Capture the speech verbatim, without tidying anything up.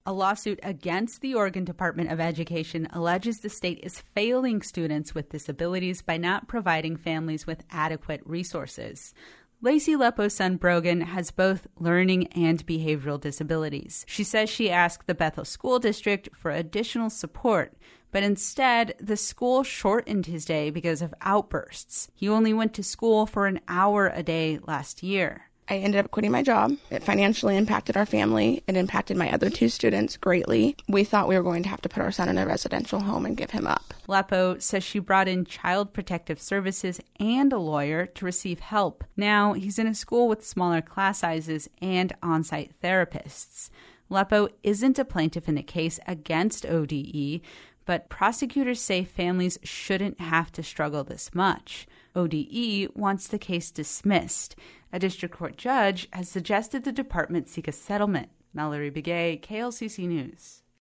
A lawsuit against the Oregon Department of Education alleges the state is failing students with disabilities by not providing families with adequate resources. Lacey Lepo's son Brogan has both learning and behavioral disabilities. She says she asked the Bethel School District for additional support, but instead, the school shortened his day because of outbursts. He only went to school for an hour a day last year. I ended up quitting my job. It financially impacted our family. It impacted my other two students greatly. We thought we were going to have to put our son in a residential home and give him up. Lepo says she brought in Child Protective Services and a lawyer to receive help. Now he's in a school with smaller class sizes and on-site therapists. Lepo isn't a plaintiff in a case against O D E, but prosecutors say families shouldn't have to struggle this much. O D E wants the case dismissed. A district court judge has suggested the department seek a settlement. Mallory Begay, K L C C News.